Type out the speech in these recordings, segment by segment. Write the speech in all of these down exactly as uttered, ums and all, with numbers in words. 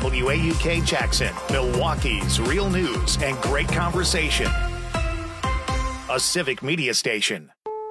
W A U K Jackson, Milwaukee's real news and great conversation. A Civic Media station.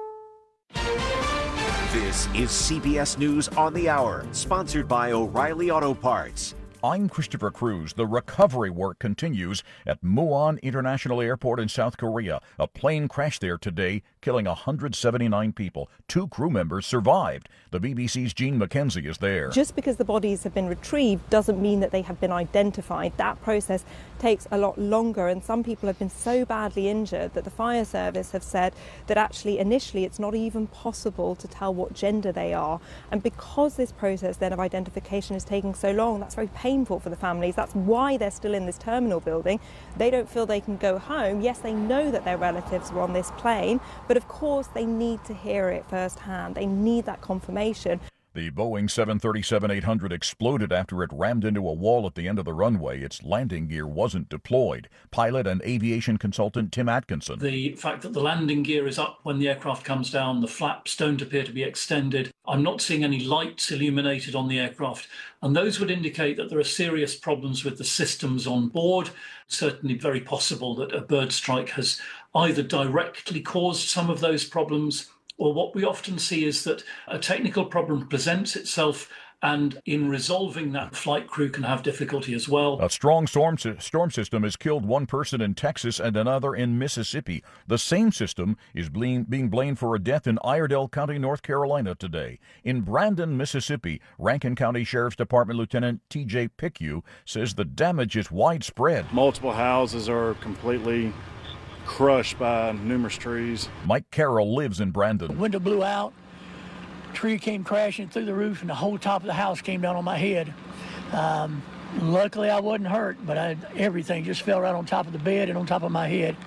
This is C B S News on the Hour, sponsored by O'Reilly Auto Parts. I'm Christopher Cruz. The recovery work continues at Muon International Airport in South Korea. A plane crashed there today, killing one hundred seventy-nine people. Two crew members survived. The B B C's Jean McKenzie is there. Just because the bodies have been retrieved doesn't mean that they have been identified. That process takes a lot longer, and some people have been so badly injured that the fire service have said that actually initially it's not even possible to tell what gender they are. And because this process then of identification is taking so long, that's very painful for the families. That's why they're still in this terminal building. They don't feel they can go home. Yes, they know that their relatives were on this plane, but of course they need to hear it firsthand. They need that confirmation. The Boeing seven thirty-seven eight hundred exploded after it rammed into a wall at the end of the runway. Its landing gear wasn't deployed. Pilot and aviation consultant Tim Atkinson. The fact that the landing gear is up when the aircraft comes down, the flaps don't appear to be extended. I'm not seeing any lights illuminated on the aircraft, and those would indicate that there are serious problems with the systems on board. Certainly very possible that a bird strike has either directly caused some of those problems, or what we often see is that a technical problem presents itself, and in resolving that, flight crew can have difficulty as well. A strong storm, storm system has killed one person in Texas and another in Mississippi. The same system is being, being blamed for a death in Iredell County, North Carolina today. In Brandon, Mississippi, Rankin County Sheriff's Department Lieutenant T J Picayune says the damage is widespread. Multiple houses are completely crushed by numerous trees. Mike Carroll lives in Brandon. The window blew out, tree came crashing through the roof, and the whole top of the house came down on my head. Um, luckily, I wasn't hurt, but I, everything just fell right on top of the bed and on top of my head.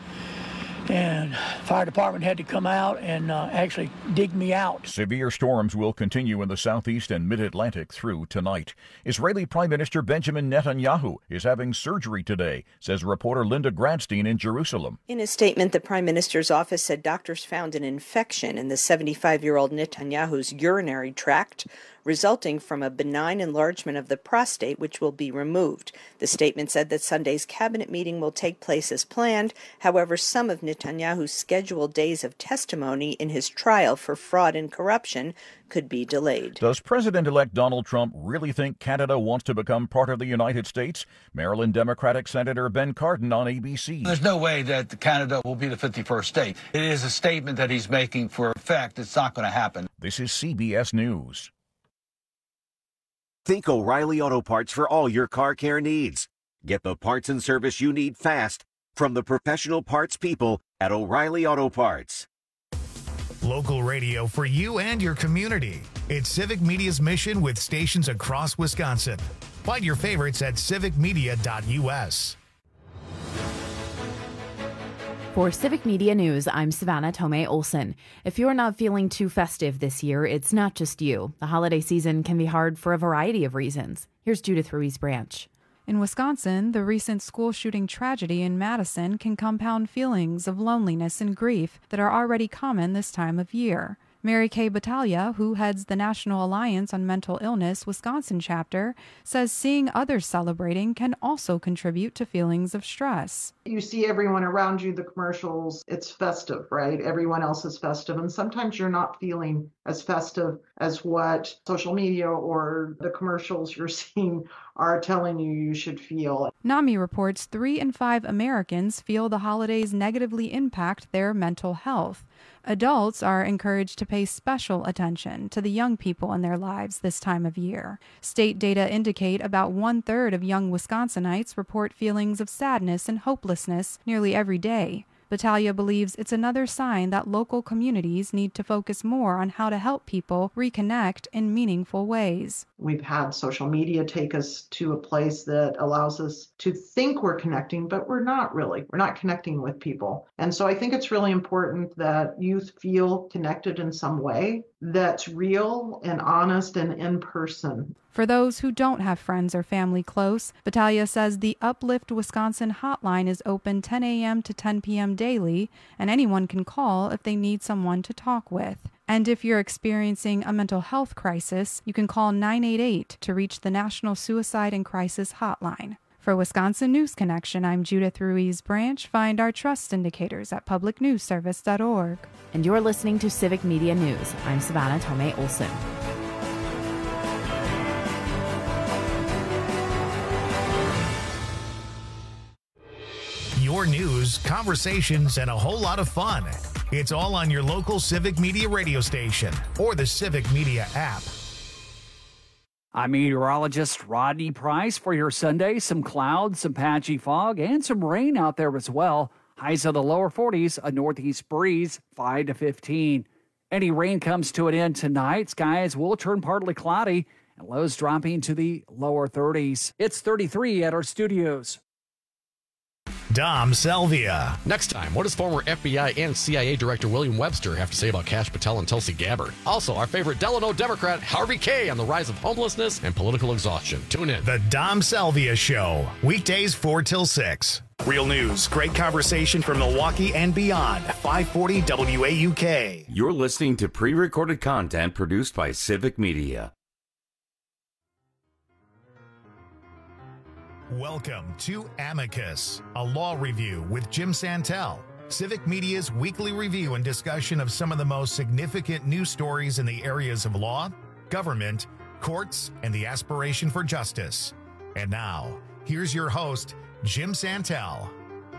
And fire department had to come out and uh, actually dig me out. Severe storms will continue in the southeast and mid-Atlantic through tonight. Israeli Prime Minister Benjamin Netanyahu is having surgery today, says reporter Linda Gradstein in Jerusalem. In a statement, the Prime Minister's office said doctors found an infection in the seventy-five-year-old Netanyahu's urinary tract, resulting from a benign enlargement of the prostate, which will be removed. The statement said that Sunday's cabinet meeting will take place as planned. However, some of Netanyahu's scheduled days of testimony in his trial for fraud and corruption could be delayed. Does President-elect Donald Trump really think Canada wants to become part of the United States? Maryland Democratic Senator Ben Cardin on A B C. There's no way that Canada will be the fifty-first state. It is a statement that he's making for a fact. It's not going to happen. This is C B S News. Think O'Reilly Auto Parts for all your car care needs. Get the parts and service you need fast from the professional parts people at O'Reilly Auto Parts. Local radio for you and your community. It's Civic Media's mission with stations across Wisconsin. Find your favorites at civic media dot U S. For Civic Media News, I'm Savannah Tomei Olson. If you're not feeling too festive this year, it's not just you. The holiday season can be hard for a variety of reasons. Here's Judith Ruiz Branch. In Wisconsin, the recent school shooting tragedy in Madison can compound feelings of loneliness and grief that are already common this time of year. Mary Kay Battaglia, who heads the National Alliance on Mental Illness Wisconsin chapter, says seeing others celebrating can also contribute to feelings of stress. You see everyone around you, the commercials, it's festive, right? Everyone else is festive. And sometimes you're not feeling as festive as what social media or the commercials you're seeing are telling you you should feel. NAMI reports three in five Americans feel the holidays negatively impact their mental health. Adults are encouraged to pay special attention to the young people in their lives this time of year. State data indicate about one-third of young Wisconsinites report feelings of sadness and hopelessness nearly every day. Battaglia believes it's another sign that local communities need to focus more on how to help people reconnect in meaningful ways. We've had social media take us to a place that allows us to think we're connecting, but we're not really. We're not connecting with people. And so I think it's really important that youth feel connected in some way that's real and honest and in person. For those who don't have friends or family close, Battaglia says the Uplift Wisconsin hotline is open ten a.m. to ten p.m. daily, and anyone can call if they need someone to talk with. And if you're experiencing a mental health crisis, you can call nine eight eight to reach the National Suicide and Crisis Hotline. For Wisconsin News Connection, I'm Judith Ruiz Branch. Find our trust indicators at public news service dot org. And you're listening to Civic Media News. I'm Savannah Tomei Olson. Your news, conversations, and a whole lot of fun. It's all on your local Civic Media radio station or the Civic Media app. I'm meteorologist Rodney Price for your Sunday. Some clouds, some patchy fog, and some rain out there as well. Highs of the lower forties, a northeast breeze, five to fifteen. Any rain comes to an end tonight. Skies will turn partly cloudy, and lows dropping to the lower thirties. It's thirty-three at our studios. Dom Salvia. Next time, what does former F B I and C I A Director William Webster have to say about Kash Patel and Tulsi Gabbard? Also, our favorite Delano Democrat, Harvey Kaye, on the rise of homelessness and political exhaustion. Tune in. The Dom Salvia Show, weekdays four till six. Real news, great conversation from Milwaukee and beyond. five forty W A U K. You're listening to pre-recorded content produced by Civic Media. Welcome to Amicus, a law review with Jim Santel, Civic Media's weekly review and discussion of some of the most significant news stories in the areas of law, government, courts, and the aspiration for justice. And now, here's your host, Jim Santel.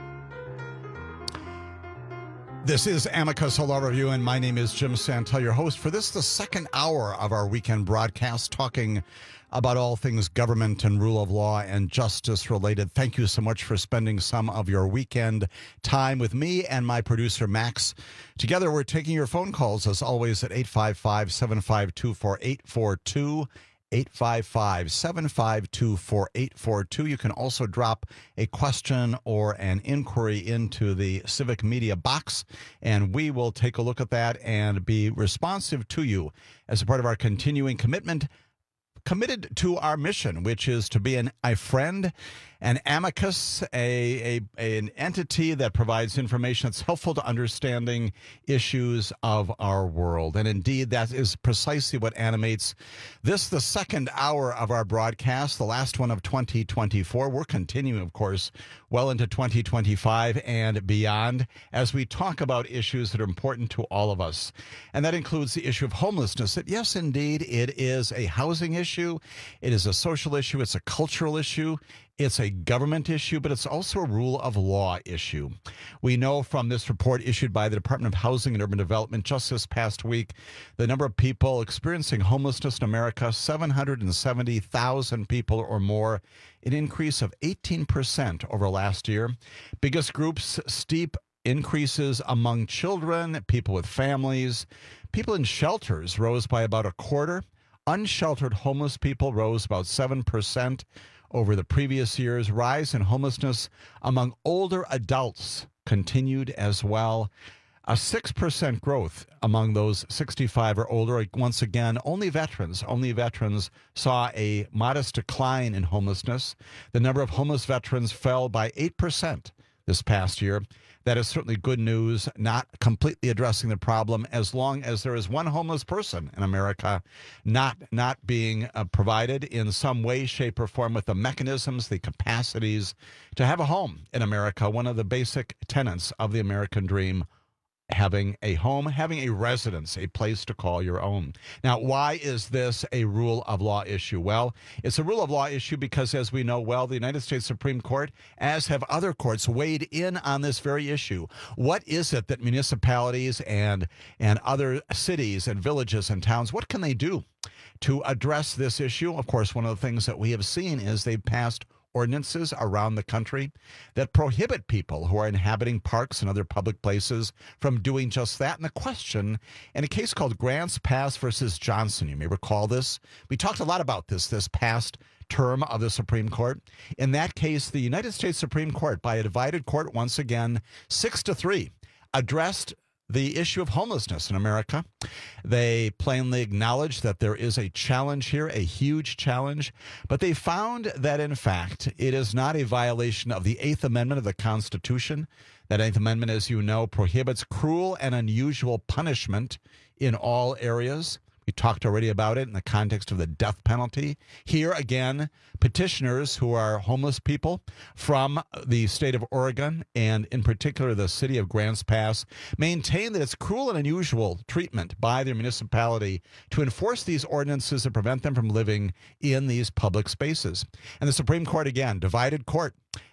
This is Amicus, a law review, and my name is Jim Santel, your host for this, the second hour of our weekend broadcast, talking about all things government and rule of law and justice related. Thank you so much for spending some of your weekend time with me and my producer, Max. Together, we're taking your phone calls, as always, at eight five five, seven five two, four eight four two. eight five five, seven five two, four eight four two. You can also drop a question or an inquiry into the Civic Media box, and we will take a look at that and be responsive to you as a part of our continuing commitment, committed to our mission, which is to be an, a friend, an amicus, a, a an entity that provides information that's helpful to understanding issues of our world. And indeed, that is precisely what animates this, the second hour of our broadcast, the last one of twenty twenty-four. We're continuing, of course, well into twenty twenty-five and beyond as we talk about issues that are important to all of us. And that includes the issue of homelessness. That, yes, indeed, it is a housing issue. It is a social issue. It's a cultural issue. It's a government issue, but it's also a rule of law issue. We know from this report issued by the Department of Housing and Urban Development just this past week, the number of people experiencing homelessness in America, seven hundred seventy thousand people or more, an increase of eighteen percent over last year. Biggest groups, steep increases among children, people with families. People in shelters rose by about a quarter. Unsheltered homeless people rose about seven percent over the previous years. Rise in homelessness among older adults continued as well. A six percent growth among those sixty-five or older. Once again, only veterans, only veterans saw a modest decline in homelessness. The number of homeless veterans fell by eight percent this past year. That is certainly good news, not completely addressing the problem as long as there is one homeless person in America not not being uh, provided in some way, shape, or form with the mechanisms, the capacities to have a home in America, one of the basic tenets of the American dream. Having a home, having a residence, a place to call your own. Now, why is this a rule of law issue? Well, it's a rule of law issue because, as we know well, the United States Supreme Court, as have other courts, weighed in on this very issue. What is it that municipalities and and other cities and villages and towns, what can they do to address this issue? Of course, one of the things that we have seen is they've passed ordinances around the country that prohibit people who are inhabiting parks and other public places from doing just that. And the question, in a case called Grants Pass versus Johnson, you may recall this. We talked a lot about this this past term of the Supreme Court. In that case, the United States Supreme Court, by a divided court once again, six to three, addressed the issue of homelessness in America. They plainly acknowledged that there is a challenge here, a huge challenge, but they found that, in fact, it is not a violation of the Eighth Amendment of the Constitution. That Eighth Amendment, as you know, prohibits cruel and unusual punishment in all areas. We talked already about it in the context of the death penalty. Here again, petitioners who are homeless people from the state of Oregon, and in particular the city of Grants Pass, maintain that it's cruel and unusual treatment by their municipality to enforce these ordinances and prevent them from living in these public spaces. And the Supreme Court, again, divided court.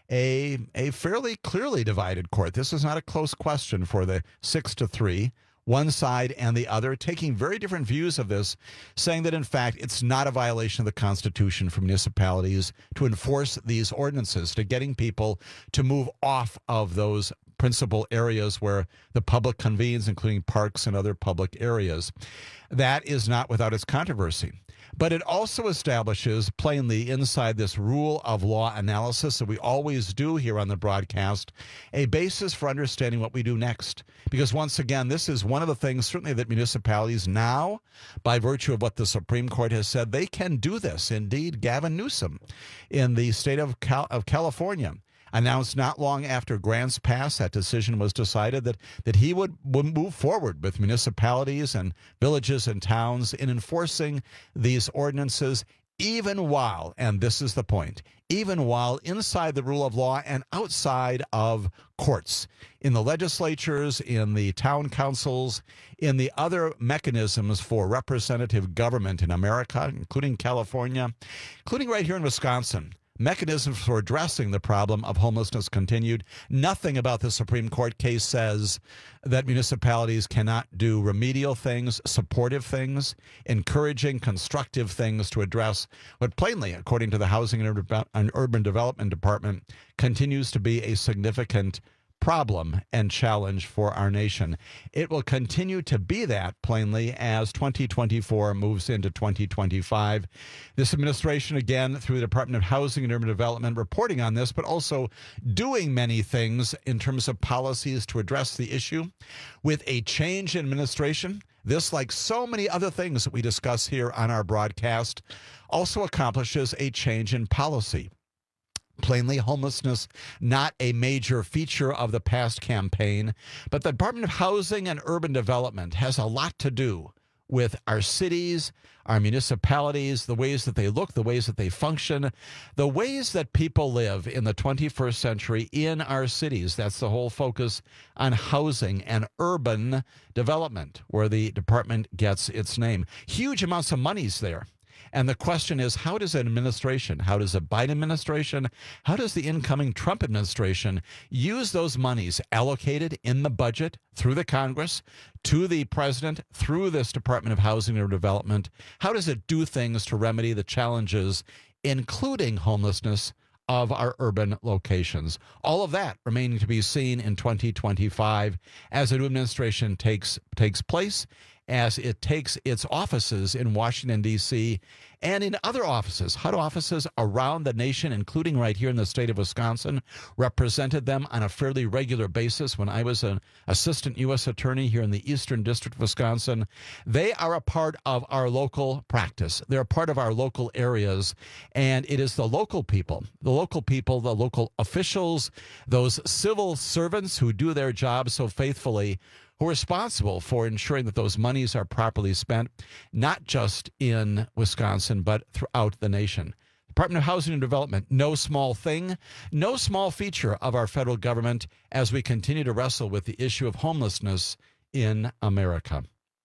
A, a fairly clearly divided court. This is not a close question for the six to three. One side and the other taking very different views of this, saying that, in fact, it's not a violation of the Constitution for municipalities to enforce these ordinances, to getting people to move off of those principal areas where the public convenes, including parks and other public areas. That is not without its controversy. But it also establishes plainly inside this rule of law analysis that we always do here on the broadcast, a basis for understanding what we do next. Because once again, this is one of the things certainly that municipalities now, by virtue of what the Supreme Court has said, they can do this. Indeed, Gavin Newsom in the state of, Cal- of California announced not long after Grants Pass, that decision was decided, that, that he would, would move forward with municipalities and villages and towns in enforcing these ordinances, even while, and this is the point, even while inside the rule of law and outside of courts, in the legislatures, in the town councils, in the other mechanisms for representative government in America, including California, including right here in Wisconsin. Mechanisms for addressing the problem of homelessness continued. Nothing about the Supreme Court case says that municipalities cannot do remedial things, supportive things, encouraging, constructive things to address what plainly, according to the Housing and Urban Development Department, continues to be a significant problem and challenge for our nation. It will continue to be that, plainly, as twenty twenty-four moves into twenty twenty-five. This administration, again, through the Department of Housing and Urban Development, reporting on this, but also doing many things in terms of policies to address the issue. With a change in administration, this, like so many other things that we discuss here on our broadcast, also accomplishes a change in policy. Plainly, homelessness, not a major feature of the past campaign, but the Department of Housing and Urban Development has a lot to do with our cities, our municipalities, the ways that they look, the ways that they function, the ways that people live in the twenty-first century in our cities. That's the whole focus on housing and urban development, where the department gets its name. Huge amounts of money's there. And the question is, how does an administration, how does a Biden administration, how does the incoming Trump administration use those monies allocated in the budget through the Congress to the president, through this Department of Housing and Development? How does it do things to remedy the challenges, including homelessness, of our urban locations? All of that remaining to be seen in twenty twenty-five as a new administration takes takes place, as it takes its offices in Washington, D C, and in other offices, H U D offices around the nation, including right here in the state of Wisconsin. Represented them on a fairly regular basis when I was an assistant U S attorney here in the Eastern District of Wisconsin. They are a part of our local practice. They're a part of our local areas, and it is the local people, the local people, the local officials, those civil servants who do their jobs so faithfully, who are responsible for ensuring that those monies are properly spent, not just in Wisconsin, but throughout the nation. Department of Housing and Development, no small thing, no small feature of our federal government as we continue to wrestle with the issue of homelessness in America.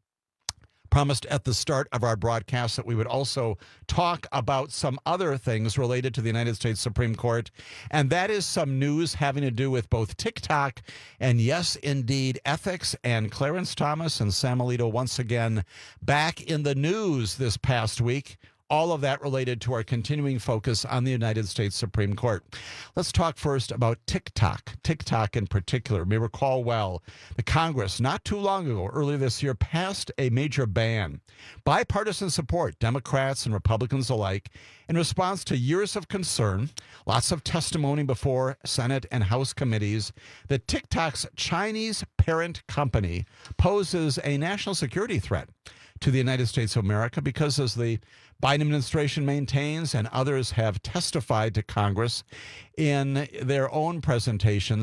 Promised at the start of our broadcast that we would also talk about some other things related to the United States Supreme Court, and that is some news having to do with both TikTok and, yes, indeed, ethics, and Clarence Thomas and Sam Alito once again back in the news this past week. All of that related to our continuing focus on the United States Supreme Court. Let's talk first about TikTok. TikTok in particular. You may recall well, the Congress not too long ago, earlier this year, passed a major ban. Bipartisan support, Democrats and Republicans alike, in response to years of concern, lots of testimony before Senate and House committees, that TikTok's Chinese parent company poses a national security threat to the United States of America because, as the Biden administration maintains and others have testified to Congress in their own presentations,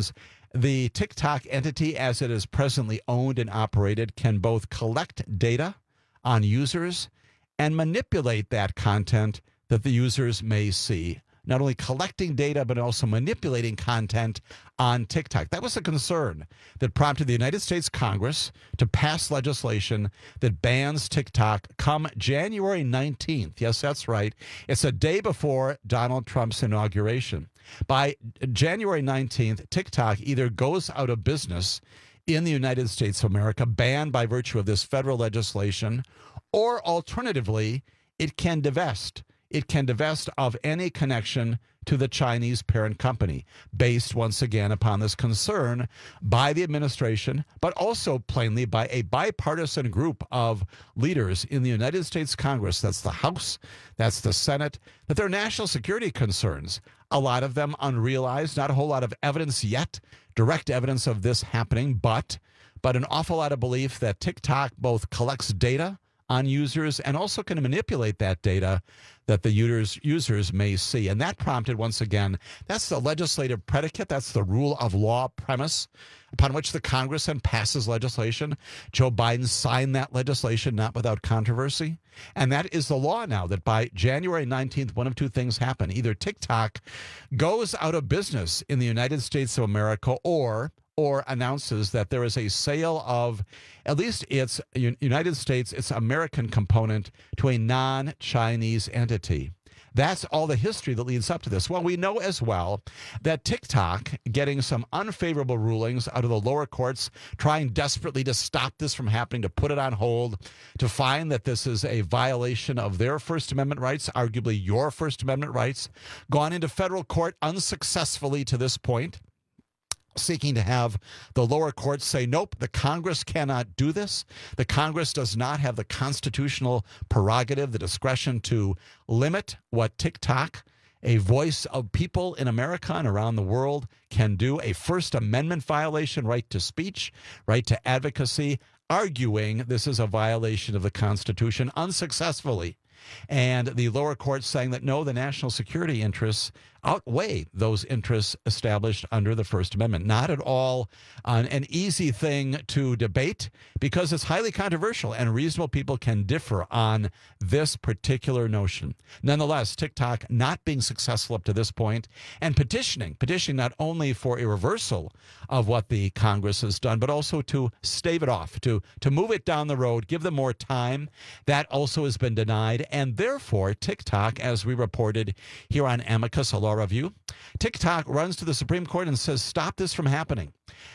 The TikTok entity, as it is presently owned and operated, can both collect data on users and manipulate that content that the users may see. Not only collecting data, but also manipulating content on TikTok. That was a concern that prompted the United States Congress to pass legislation that bans TikTok come January nineteenth. Yes, that's right. It's a day before Donald Trump's inauguration. By January nineteenth, TikTok either goes out of business in the United States of America, banned by virtue of this federal legislation, or alternatively, it can divest. It can divest of any connection to the Chinese parent company, based once again upon this concern by the administration, but also plainly by a bipartisan group of leaders in the United States Congress. That's the House, that's the Senate, that there are national security concerns, a lot of them unrealized, not a whole lot of evidence yet, direct evidence of this happening, but, but an awful lot of belief that TikTok both collects data on users and also can manipulate that data that the users users may see. And that prompted, once again, that's the legislative predicate. That's the rule of law premise upon which the Congress then passes legislation. Joe Biden signed that legislation, not without controversy. And that is the law now, that by January nineteenth, one of two things happen. Either TikTok goes out of business in the United States of America, or or announces that there is a sale of at least its United States, its American component, to a non-Chinese entity. That's all the history that leads up to this. Well, we know as well that TikTok, getting some unfavorable rulings out of the lower courts, trying desperately to stop this from happening, to put it on hold, to find that this is a violation of their First Amendment rights, arguably your First Amendment rights, gone into federal court unsuccessfully to this point, seeking to have the lower courts say, nope, the Congress cannot do this. The Congress does not have the constitutional prerogative, the discretion to limit what TikTok, a voice of people in America and around the world, can do. A First Amendment violation, right to speech, right to advocacy, arguing this is a violation of the Constitution unsuccessfully. And the lower courts saying that, no, the national security interests outweigh those interests established under the First Amendment. Not at all uh, an easy thing to debate, because it's highly controversial and reasonable people can differ on this particular notion. Nonetheless, TikTok not being successful up to this point and petitioning, petitioning not only for a reversal of what the Congress has done, but also to stave it off, to, to move it down the road, give them more time. That also has been denied. And therefore, TikTok, as we reported here on Amicus, a law review, TikTok runs to the Supreme Court and says, stop this from happening.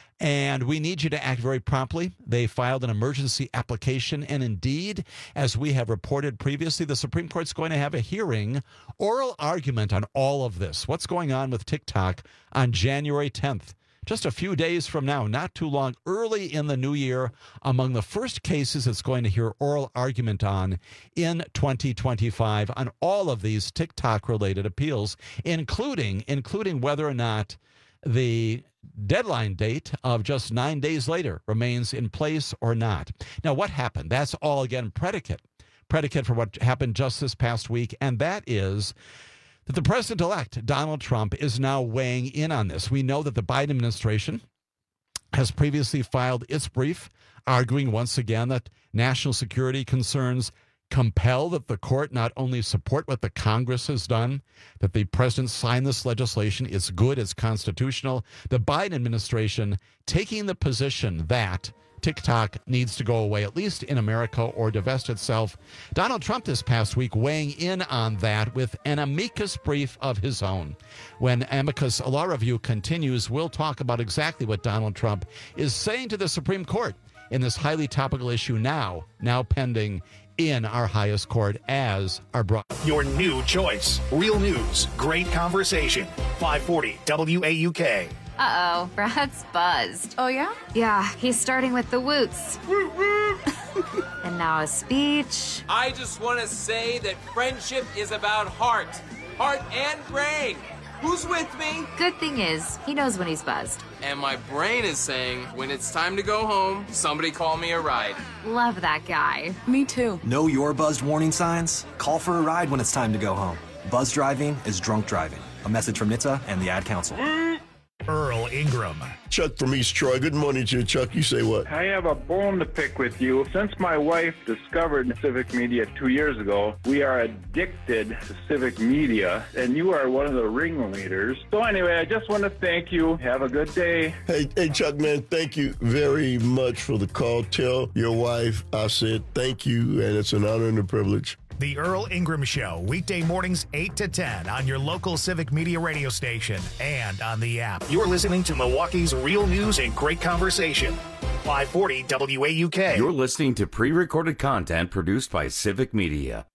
And we need you to act very promptly. They filed an emergency application. And indeed, as we have reported previously, the Supreme Court's going to have a hearing, oral argument on all of this. What's going on with TikTok on January tenth? Just a few days from now, not too long, early in the new year, among the first cases it's going to hear oral argument on in twenty twenty-five on all of these TikTok-related appeals, including including whether or not the deadline date of just nine days later remains in place or not. Now, what happened? That's all, again, predicate. Predicate for what happened just this past week, and that is that the president-elect, Donald Trump, is now weighing in on this. We know that the Biden administration has previously filed its brief, arguing once again that national security concerns compel that the court not only support what the Congress has done, that the president signed this legislation, it's good, it's constitutional. The Biden administration taking the position that TikTok needs to go away, at least in America, or divest itself. Donald Trump this past week weighing in on that with an amicus brief of his own. When Amicus Law Review continues, we'll talk about exactly what Donald Trump is saying to the Supreme Court in this highly topical issue now, now pending in our highest court as our broad. Your new choice. Real news. Great conversation. five forty W A U K. Uh-oh, Brad's buzzed. Oh, yeah? Yeah, he's starting with the woots. And now a speech. I just want to say that friendship is about heart. Heart and brain. Who's with me? Good thing is, he knows when he's buzzed. And my brain is saying, when it's time to go home, somebody call me a ride. Love that guy. Me too. Know your buzzed warning signs? Call for a ride when it's time to go home. Buzz driving is drunk driving. A message from N H T S A and the Ad Council. Earl Ingram. Chuck from East Troy. Good morning to you, Chuck. You say what? I have a bone to pick with you. Since my wife discovered civic media two years ago, we are addicted to civic media, and you are one of the ringleaders. So anyway, I just want to thank you. Have a good day. Hey, hey, Chuck, man, thank you very much for the call. Tell your wife I said thank you, and it's an honor and a privilege. The Earl Ingram Show, weekday mornings eight to ten on your local Civic Media radio station and on the app. You're listening to Milwaukee's real news and great conversation. five forty W A U K. You're listening to pre-recorded content produced by Civic Media.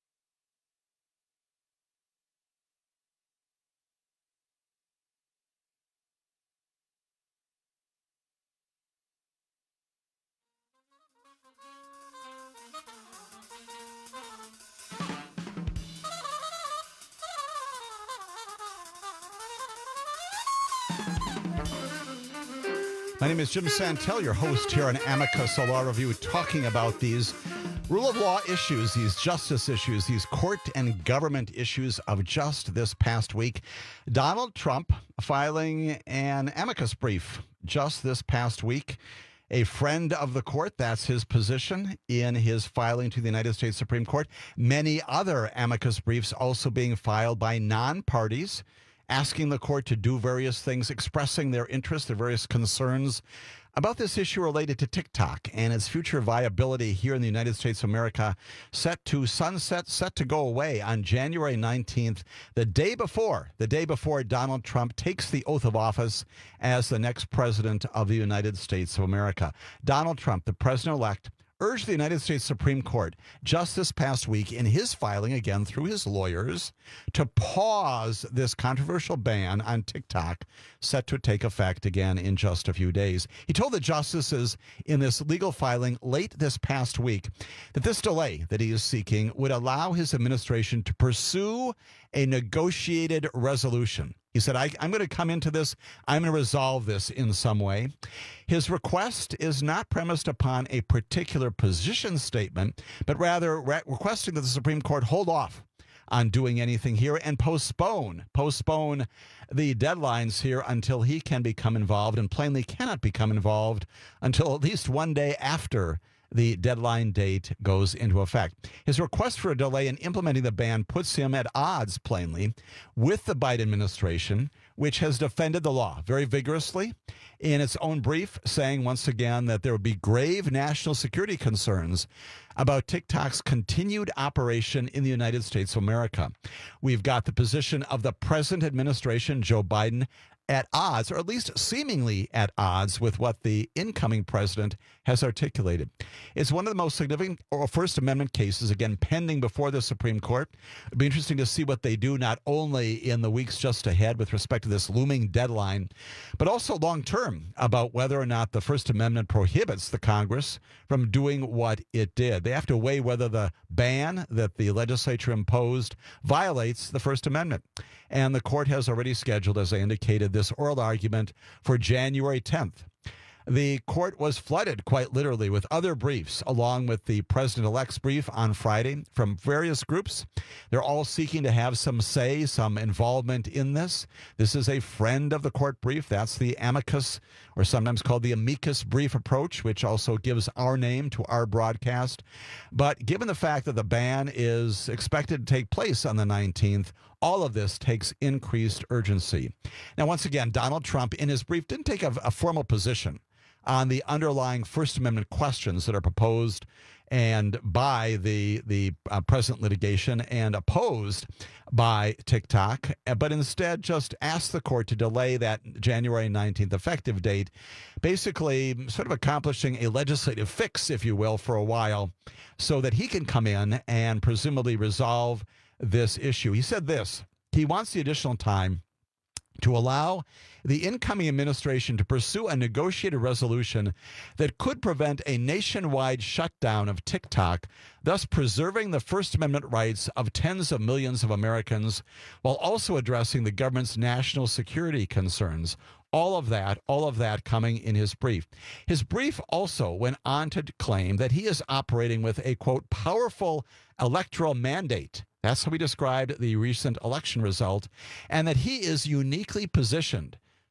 My name is Jim Santel, your host here on Amicus Law Review, talking about these rule of law issues, these justice issues, these court and government issues of just this past week. Donald Trump filing an amicus brief just this past week. A friend of the court, that's his position in his filing to the United States Supreme Court. Many other amicus briefs also being filed by non-parties, asking the court to do various things, expressing their interest, their various concerns about this issue related to TikTok and its future viability here in the United States of America, set to sunset, set to go away on January nineteenth, the day before, the day before Donald Trump takes the oath of office as the next president of the United States of America. Donald Trump, the president-elect, urged the United States Supreme Court just this past week in his filing, again through his lawyers, to pause this controversial ban on TikTok set to take effect again in just a few days. He told the justices in this legal filing late this past week that this delay that he is seeking would allow his administration to pursue a negotiated resolution. He said, I, I'm going to come into this, I'm going to resolve this in some way. His request is not premised upon a particular position statement, but rather re- requesting that the Supreme Court hold off on doing anything here and postpone, postpone the deadlines here until he can become involved, and plainly cannot become involved until at least one day after the deadline date goes into effect. His request for a delay in implementing the ban puts him at odds, plainly, with the Biden administration, which has defended the law very vigorously in its own brief, saying once again that there would be grave national security concerns about TikTok's continued operation in the United States of America. We've got the position of the present administration, Joe Biden, at odds, or at least seemingly at odds, with what the incoming president has articulated. It's one of the most significant First Amendment cases, again, pending before the Supreme Court. It'd be interesting to see what they do, not only in the weeks just ahead with respect to this looming deadline, but also long-term about whether or not the First Amendment prohibits the Congress from doing what it did. They have to weigh whether the ban that the legislature imposed violates the First Amendment. And the court has already scheduled, as I indicated, this oral argument for January tenth. The court was flooded, quite literally, with other briefs, along with the president-elect's brief on Friday from various groups. They're all seeking to have some say, some involvement in this. This is a friend of the court brief. That's the amicus, or sometimes called the amicus brief approach, which also gives our name to our broadcast. But given the fact that the ban is expected to take place on the nineteenth, all of this takes increased urgency. Now, once again, Donald Trump, in his brief, didn't take a, a formal position on the underlying First Amendment questions that are proposed and by the the uh, present litigation and opposed by TikTok, but instead just asked the court to delay that January nineteenth effective date, basically sort of accomplishing a legislative fix, if you will, for a while, so that he can come in and presumably resolve this issue. He said this: he wants the additional time to allow the incoming administration to pursue a negotiated resolution that could prevent a nationwide shutdown of TikTok, thus preserving the First Amendment rights of tens of millions of Americans, while also addressing the government's national security concerns. All of that, all of that coming in his brief. His brief also went on to claim that he is operating with a, quote, powerful electoral mandate. That's how he described the recent election result, and that he is uniquely positioned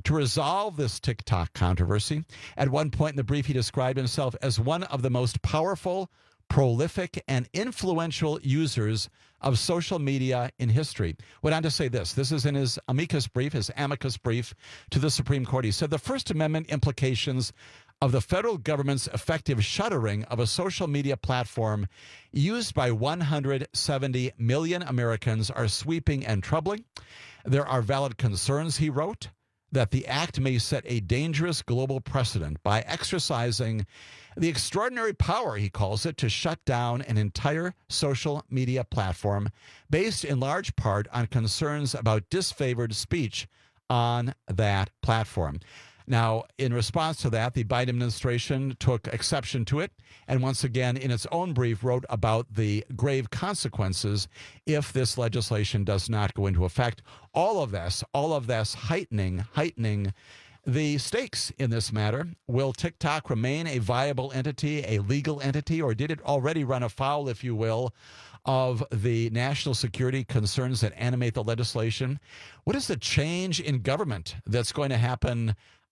to resolve this TikTok controversy. At one point in the brief, he described himself as one of the most powerful, prolific, and influential users of social media in history. Went on to say this. This is in his amicus brief, his amicus brief to the Supreme Court. He said the First Amendment implications of the federal government's effective shuttering of a social media platform used by one hundred seventy million Americans are sweeping and troubling. There are valid concerns, he wrote, that the act may set a dangerous global precedent by exercising the extraordinary power, he calls it, to shut down an entire social media platform based in large part on concerns about disfavored speech on that platform. Now, in response to that, the Biden administration took exception to it and once again, in its own brief, wrote about the grave consequences if this legislation does not go into effect. All of this, all of this heightening, heightening the stakes in this matter. Will TikTok remain a viable entity, a legal entity, or did it already run afoul, if you will, of the national security concerns that animate the legislation? What is the change in government that's going to happen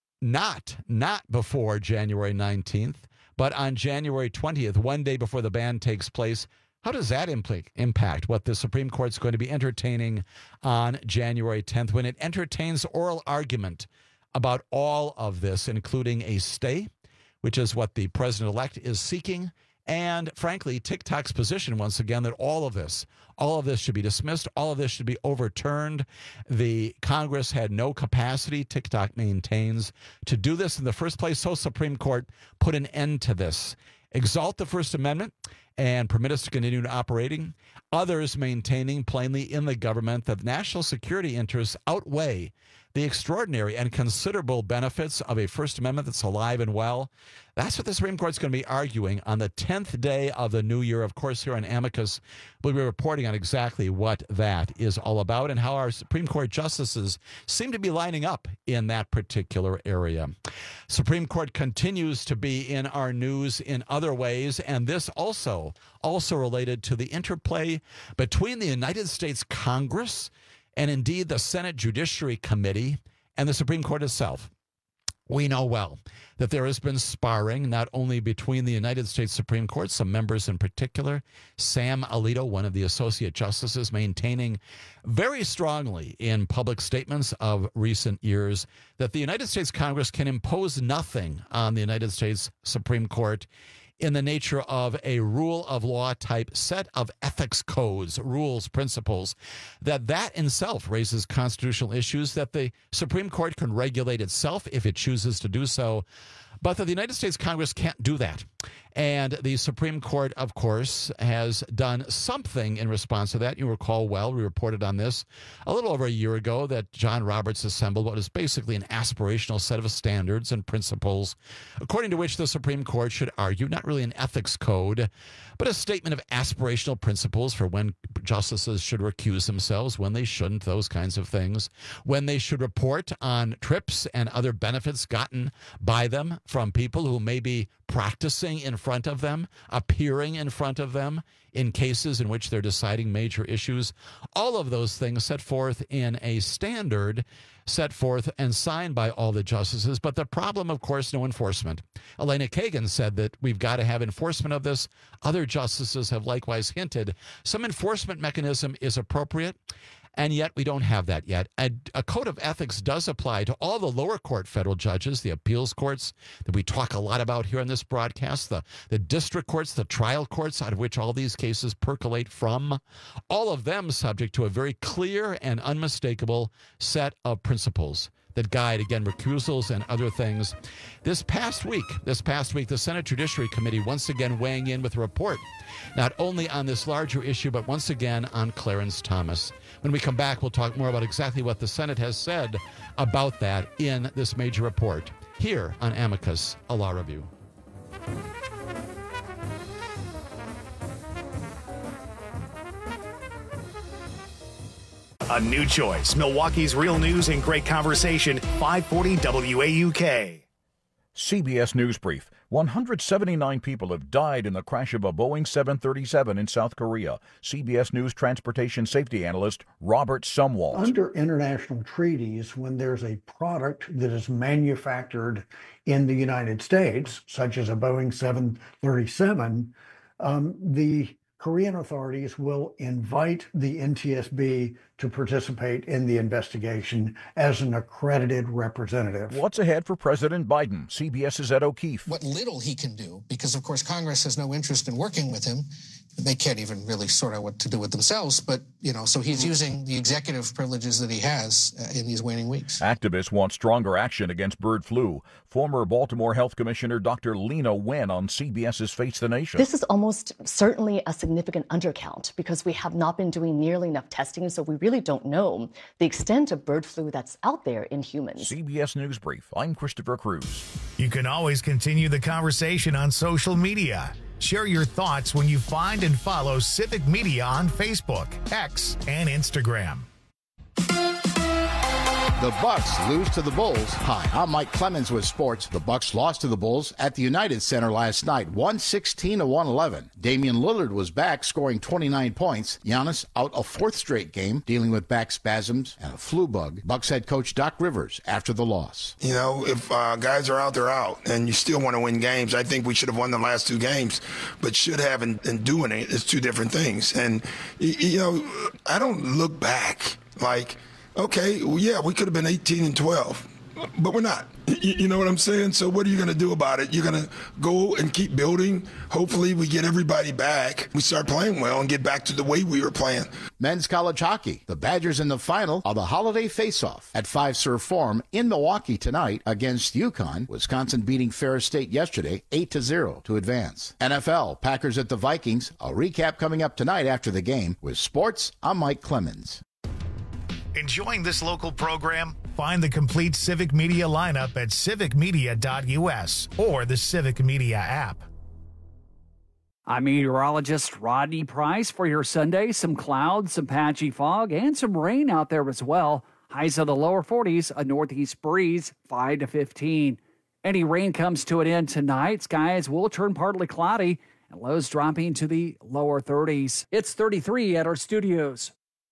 not, not before January nineteenth, but on January twentieth, one day before the ban takes place? How does that impl- impact what the Supreme Court's going to be entertaining on January tenth when it entertains oral argument about all of this, including a stay, which is what the president-elect is seeking, and, frankly, TikTok's position, once again, that all of this, all of this should be dismissed, all of this should be overturned. The Congress had no capacity, TikTok maintains, to do this in the first place, so Supreme Court put an end to this. Exalt the First Amendment and permit us to continue operating. Others maintaining plainly in the government that national security interests outweigh the extraordinary and considerable benefits of a First Amendment that's alive and well. That's what the Supreme Court's going to be arguing on the tenth day of the new year. Of course, here on Amicus, we'll be reporting on exactly what that is all about and how our Supreme Court justices seem to be lining up in that particular area. Supreme Court continues to be in our news in other ways, and this also, also related to the interplay between the United States Congress and indeed the Senate Judiciary Committee and the Supreme Court itself. We know well that there has been sparring not only between the United States Supreme Court, some members in particular, Sam Alito, one of the associate justices, maintaining very strongly in public statements of recent years that the United States Congress can impose nothing on the United States Supreme Court in the nature of a rule of law type set of ethics codes, rules, principles, that that in itself raises constitutional issues, that the Supreme Court can regulate itself if it chooses to do so, but that the United States Congress can't do that. And the Supreme Court, of course, has done something in response to that. You recall well, we reported on this a little over a year ago that John Roberts assembled what is basically an aspirational set of standards and principles, according to which the Supreme Court should argue, not really an ethics code, but a statement of aspirational principles for when justices should recuse themselves, when they shouldn't, those kinds of things, when they should report on trips and other benefits gotten by them from people who may be practicing in front of them, appearing in front of them in cases in which they're deciding major issues. All of those things set forth in a standard set forth and signed by all the justices. But the problem, of course, no enforcement. Elena Kagan said that we've got to have enforcement of this. Other justices have likewise hinted some enforcement mechanism is appropriate. And yet we don't have that yet. A, a code of ethics does apply to all the lower court federal judges, the appeals courts that we talk a lot about here on this broadcast, the, the district courts, the trial courts out of which all these cases percolate from, all of them subject to a very clear and unmistakable set of principles that guide, again, recusals and other things. This past week, this past week, the Senate Judiciary Committee once again weighing in with a report, not only on this larger issue, but once again on Clarence Thomas. When we come back, we'll talk more about exactly what the Senate has said about that in this major report here on Amicus, a Law Review. A new choice. Milwaukee's real news and great conversation. five forty W A U K. C B S News Brief. one hundred seventy-nine people have died in the crash of a Boeing seven thirty-seven in South Korea. C B S News transportation safety analyst Robert Sumwalt. Under international treaties, when there's a product that is manufactured in the United States, such as a Boeing seven thirty-seven, um, the Korean authorities will invite the N T S B to participate in the investigation as an accredited representative. What's ahead for President Biden? CBS's Ed O'Keefe. What little he can do, because of course Congress has no interest in working with him. They can't even really sort out what to do with themselves. But, you know, so he's using the executive privileges that he has uh, in these waning weeks. Activists want stronger action against bird flu. Former Baltimore Health Commissioner Doctor Lena Wen on CBS's Face the Nation. This is almost certainly a significant undercount because we have not been doing nearly enough testing. So we really don't know the extent of bird flu that's out there in humans. C B S News Brief. I'm Christopher Cruz. You can always continue the conversation on social media. Share your thoughts when you find and follow Civic Media on Facebook, X, and Instagram. The Bucks lose to the Bulls. Hi, I'm Mike Clemens with sports. The Bucks lost to the Bulls at the United Center last night, one sixteen to one eleven. Damian Lillard was back, scoring twenty-nine points. Giannis out a fourth straight game, dealing with back spasms and a flu bug. Bucks head coach Doc Rivers after the loss. You know, if uh, guys are out, they're out, and you still want to win games. I think we should have won the last two games, but should have and, and doing it is two different things. And, you, you know, I don't look back like, okay, well, yeah, we could have been eighteen and twelve, but we're not. You, you know what I'm saying? So what are you going to do about it? You're going to go and keep building. Hopefully we get everybody back. We start playing well and get back to the way we were playing. Men's college hockey. The Badgers in the final of the holiday face-off at Five Serve Forum in Milwaukee tonight against UConn. Wisconsin beating Ferris State yesterday eight to zero to advance. N F L, Packers at the Vikings. A recap coming up tonight after the game. With sports, I'm Mike Clemens. Enjoying this local program? Find the complete Civic Media lineup at civic media dot u s or the Civic Media app. I'm meteorologist Rodney Price for your Sunday. Some clouds, some patchy fog, and some rain out there as well. Highs of the lower forties, a northeast breeze, five to fifteen. Any rain comes to an end tonight. Skies will turn partly cloudy, and lows dropping to the lower thirties. It's thirty-three at our studios.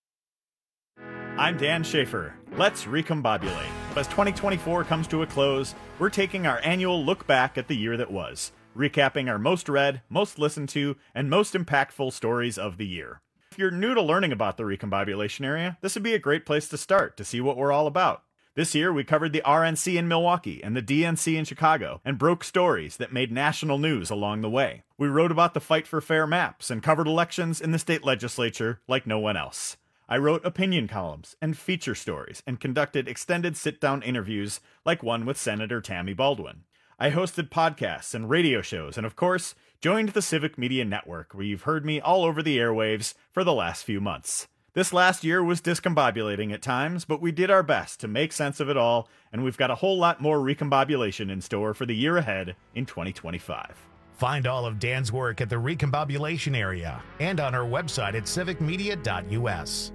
I'm Dan Schaefer. Let's recombobulate. As twenty twenty-four comes to a close, we're taking our annual look back at the year that was, recapping our most read, most listened to, and most impactful stories of the year. If you're new to learning about the recombobulation area, this would be a great place to start to see what we're all about. This year, we covered the R N C in Milwaukee and the D N C in Chicago and broke stories that made national news along the way. We wrote about the fight for fair maps and covered elections in the state legislature like no one else. I wrote opinion columns and feature stories and conducted extended sit-down interviews like one with Senator Tammy Baldwin. I hosted podcasts and radio shows and, of course, joined the Civic Media Network, where you've heard me all over the airwaves for the last few months. This last year was discombobulating at times, but we did our best to make sense of it all, and we've got a whole lot more recombobulation in store for the year ahead in twenty twenty-five. Find all of Dan's work at the recombobulation area and on our website at civic media dot u s.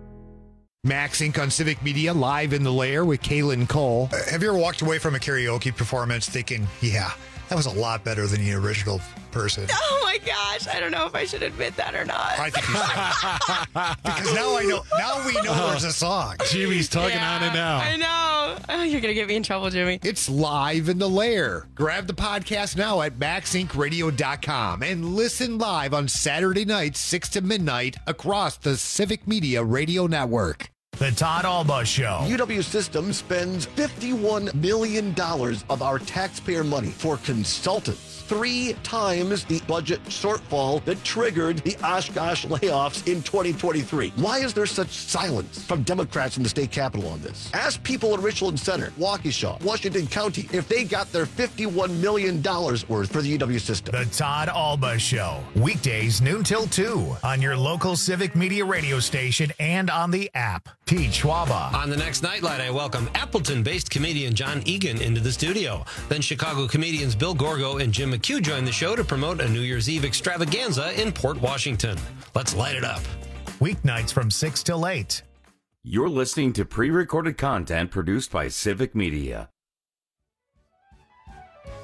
Max Incorporated on Civic Media, live in the lair with Kaylin Cole. Uh, have you ever walked away from a karaoke performance thinking, yeah, that was a lot better than the original person? Oh my gosh, I don't know if I should admit that or not. I think you should. Because now I know. Now we know there's a song. Jimmy's tugging yeah, on it now. I know. Oh, you're going to get me in trouble, Jimmy. It's live in the lair. Grab the podcast now at max inc radio dot com and listen live on Saturday nights, six to midnight, across the Civic Media Radio Network. The Todd Alba Show. U W Systems spends fifty-one million dollars of our taxpayer money for consultants. Three times the budget shortfall that triggered the Oshkosh layoffs in twenty twenty-three. Why is there such silence from Democrats in the state capitol on this? Ask people in Richland Center, Waukesha, Washington County, if they got their fifty-one million dollars worth for the U W system. The Todd Alba Show. Weekdays noon till two on your local Civic Media radio station and on the app. Pete Schwaba. On the next Nightlight, I welcome Appleton-based comedian John Egan into the studio. Then Chicago comedians Bill Gorgo and Jim McHugh join the show to promote a New Year's Eve extravaganza in Port Washington. Let's light it up. Weeknights from six till eight. You're listening to pre-recorded content produced by Civic Media.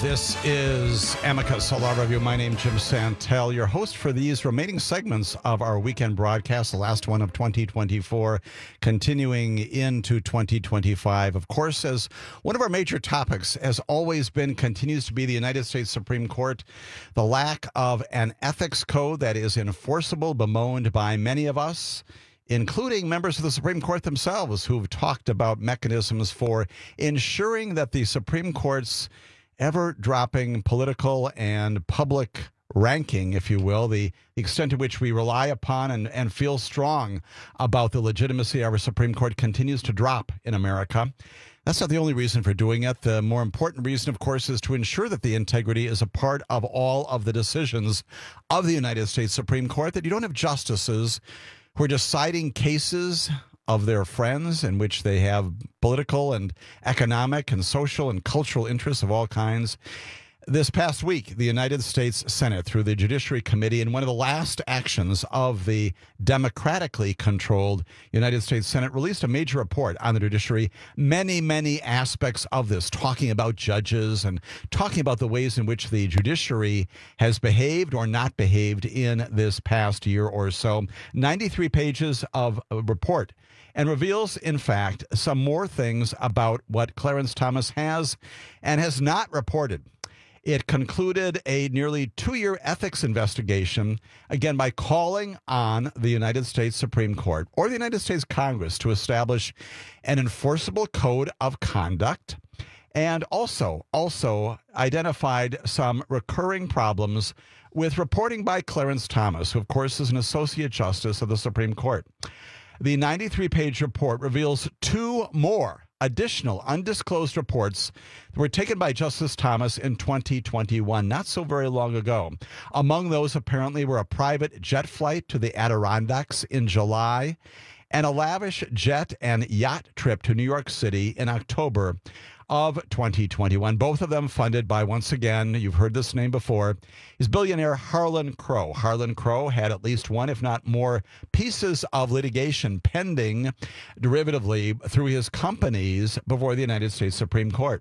This is Amicus, a law review. My name is Jim Santel, your host for these remaining segments of our weekend broadcast, the last one of twenty twenty-four, continuing into twenty twenty-five. Of course, as one of our major topics has always been, continues to be the United States Supreme Court, the lack of an ethics code that is enforceable, bemoaned by many of us, including members of the Supreme Court themselves, who've talked about mechanisms for ensuring that the Supreme Court's ever-dropping political and public ranking, if you will, the extent to which we rely upon and, and feel strong about the legitimacy of our Supreme Court continues to drop in America. That's not the only reason for doing it. The more important reason, of course, is to ensure that the integrity is a part of all of the decisions of the United States Supreme Court, that you don't have justices who are deciding cases of their friends in which they have political and economic and social and cultural interests of all kinds. This past week, the United States Senate, through the Judiciary Committee, in one of the last actions of the democratically controlled United States Senate, released a major report on the judiciary. Many, many aspects of this, talking about judges and talking about the ways in which the judiciary has behaved or not behaved in this past year or so. ninety-three pages of a report, and reveals, in fact, some more things about what Clarence Thomas has and has not reported. It concluded a nearly two-year ethics investigation, again, by calling on the United States Supreme Court or the United States Congress to establish an enforceable code of conduct, and also, also identified some recurring problems with reporting by Clarence Thomas, who, of course, is an Associate Justice of the Supreme Court. The ninety-three page report reveals two more additional undisclosed reports that were taken by Justice Thomas in twenty twenty-one, not so very long ago. Among those, apparently, were a private jet flight to the Adirondacks in July and a lavish jet and yacht trip to New York City in October of twenty twenty-one, both of them funded by, once again, you've heard this name before, is billionaire Harlan Crow. Harlan Crow had at least one, if not more, pieces of litigation pending derivatively through his companies before the United States Supreme Court.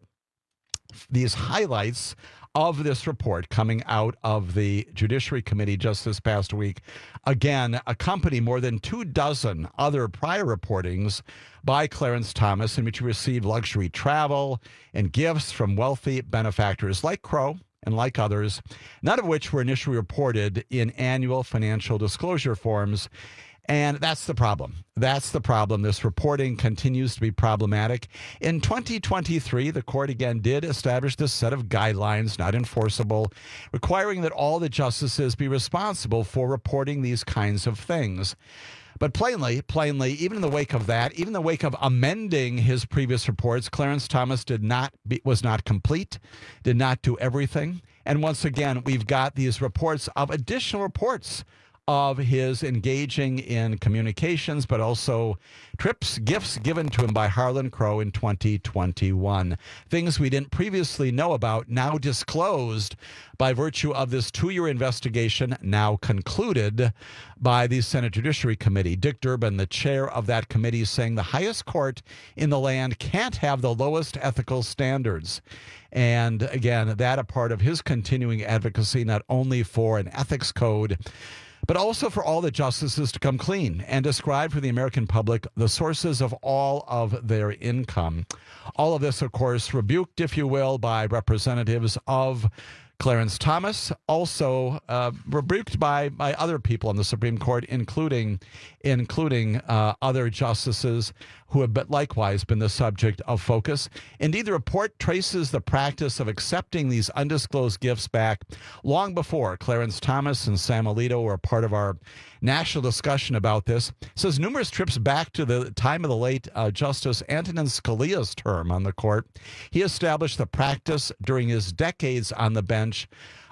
These highlights of this report coming out of the Judiciary Committee just this past week, again, accompany more than two dozen other prior reportings by Clarence Thomas in which he received luxury travel and gifts from wealthy benefactors like Crow and like others, none of which were initially reported in annual financial disclosure forms. And that's the problem. That's the problem. This reporting continues to be problematic. In twenty twenty-three, the court again did establish this set of guidelines, not enforceable, requiring that all the justices be responsible for reporting these kinds of things. But plainly, plainly, even in the wake of that, even in the wake of amending his previous reports, Clarence Thomas did not be, was not complete, did not do everything. And once again, we've got these reports of additional reports of his engaging in communications, but also trips, gifts given to him by Harlan Crow in twenty twenty-one. Things we didn't previously know about, now disclosed by virtue of this two-year investigation, now concluded by the Senate Judiciary Committee. Dick Durbin, the chair of that committee, saying the highest court in the land can't have the lowest ethical standards. And again, that a part of his continuing advocacy, not only for an ethics code, but also for all the justices to come clean and describe for the American public the sources of all of their income. All of this, of course, rebuked, if you will, by representatives of Clarence Thomas, also uh, rebuked by, by other people on the Supreme Court, including including uh, other justices who have been, likewise been the subject of focus. Indeed, the report traces the practice of accepting these undisclosed gifts back long before Clarence Thomas and Sam Alito were part of our national discussion about this. It says numerous trips back to the time of the late uh, Justice Antonin Scalia's term on the court, he established the practice during his decades on the bench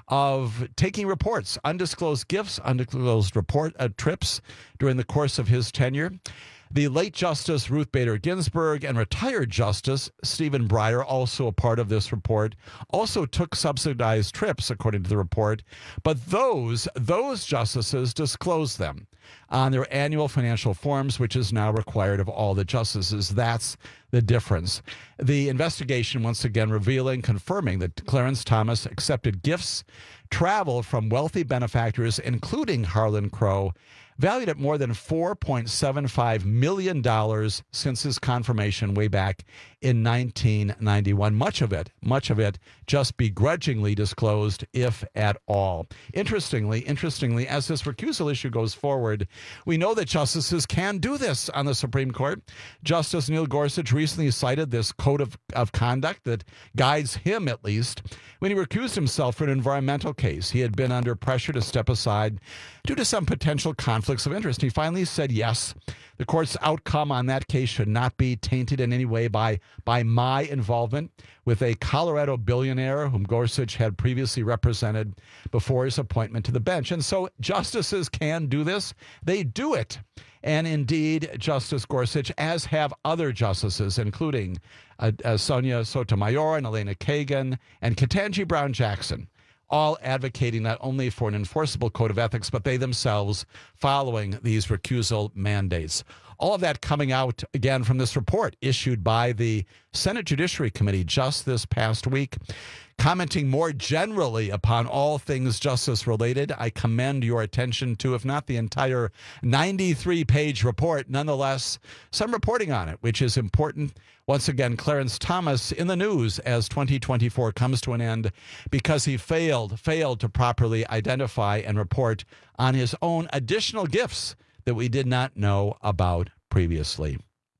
of taking reports, undisclosed gifts, undisclosed report uh, trips during the course of his tenure. The late Justice Ruth Bader Ginsburg and retired Justice Stephen Breyer, also a part of this report, also took subsidized trips, according to the report. But those, those justices disclosed them on their annual financial forms, which is now required of all the justices. That's the difference. The investigation once again revealing, confirming that Clarence Thomas accepted gifts, travel from wealthy benefactors, including Harlan Crow, valued at more than four point seven five million dollars since his confirmation way back in nineteen ninety-one. Much of it, much of it just begrudgingly disclosed, if at all. Interestingly, interestingly, as this recusal issue goes forward, we know that justices can do this on the Supreme Court. Justice Neil Gorsuch recently cited this code of, of conduct that guides him, at least, when he recused himself for an environmental case. He had been under pressure to step aside due to some potential conflicts of interest. He finally said yes. The court's outcome on that case should not be tainted in any way by, by my involvement with a Colorado billionaire whom Gorsuch had previously represented before his appointment to the bench. And so justices can do this. They do it. And indeed, Justice Gorsuch, as have other justices, including uh, uh, Sonia Sotomayor and Elena Kagan and Ketanji Brown Jackson, all advocating not only for an enforceable code of ethics, but they themselves following these recusal mandates. All of that coming out, again, from this report issued by the Senate Judiciary Committee just this past week, commenting more generally upon all things justice-related. I commend your attention to, if not the entire ninety-three page report, nonetheless, some reporting on it, which is important. Once again, Clarence Thomas in the news as twenty twenty-four comes to an end because he failed, failed to properly identify and report on his own additional gifts that we did not know about previously.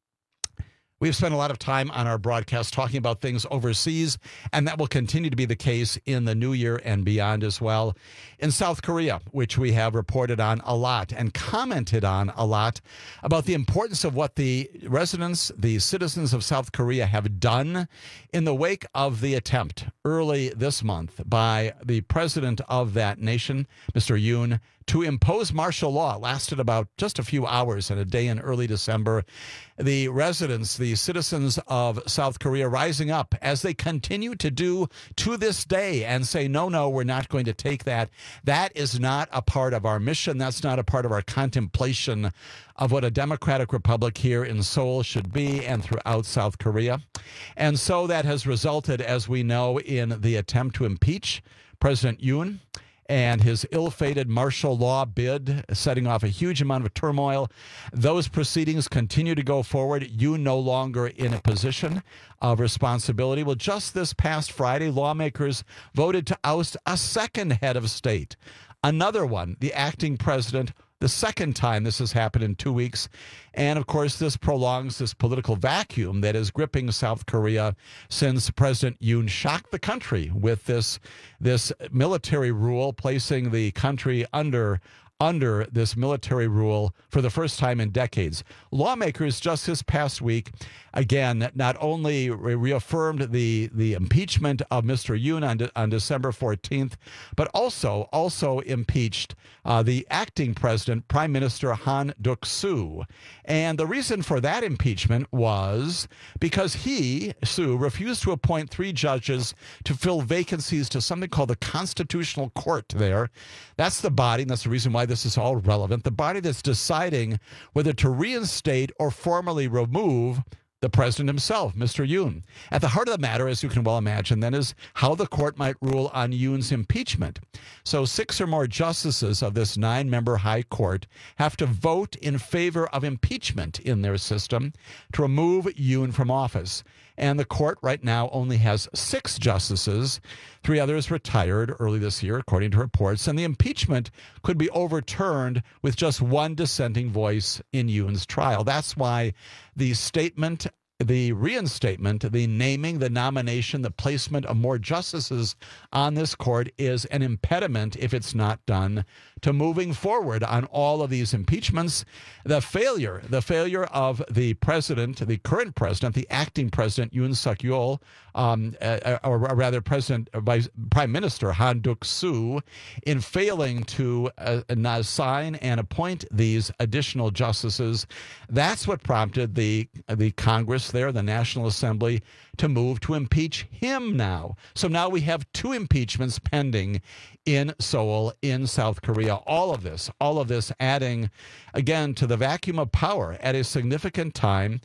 We've spent a lot of time on our broadcast talking about things overseas, and that will continue to be the case in the new year and beyond as well. In South Korea, which we have reported on a lot and commented on a lot about the importance of what the residents, the citizens of South Korea have done in the wake of the attempt early this month by the president of that nation, Mister Yoon, to impose martial law. It lasted about just a few hours and a day in early December. The residents, the citizens of South Korea rising up as they continue to do to this day and say, no, no, we're not going to take that. That is not a part of our mission. That's not a part of our contemplation of what a democratic republic here in Seoul should be and throughout South Korea. And so that has resulted, as we know, in the attempt to impeach President Yoon and his ill-fated martial law bid, setting off a huge amount of turmoil. Those proceedings continue to go forward. You no longer in a position of responsibility. Well, just this past Friday, lawmakers voted to oust a second head of state. Another one, the acting president, the second time this has happened in two weeks. And, of course, this prolongs this political vacuum that is gripping South Korea since President Yoon shocked the country with this, this military rule, placing the country under under this military rule for the first time in decades. Lawmakers just this past week, again, not only re- reaffirmed the, the impeachment of Mister Yoon on, de- on December fourteenth, but also also impeached uh, the acting president, Prime Minister Han Duck-soo. And the reason for that impeachment was because he, Soo, refused to appoint three judges to fill vacancies to something called the Constitutional Court there. That's the body, and that's the reason why this is all relevant, the body that's deciding whether to reinstate or formally remove the president himself, Mister Yoon. At the heart of the matter, as you can well imagine, then, is how the court might rule on Yoon's impeachment. So six or more justices of this nine-member high court have to vote in favor of impeachment in their system to remove Yoon from office. And the court right now only has six justices. Three others retired early this year, according to reports. And the impeachment could be overturned with just one dissenting voice in Yoon's trial. That's why the statement, the reinstatement, the naming, the nomination, the placement of more justices on this court is an impediment, if it's not done, to moving forward on all of these impeachments. The failure, the failure of the president, the current president, the acting president, Yoon Suk-yeol, um, uh, or rather President, uh, Vice, Prime Minister Han Duck-soo, in failing to uh, assign and appoint these additional justices, that's what prompted the the Congress there, the National Assembly, to move to impeach him now. So now we have two impeachments pending in Seoul, in South Korea. All of this, all of this adding, again, to the vacuum of power at a significant time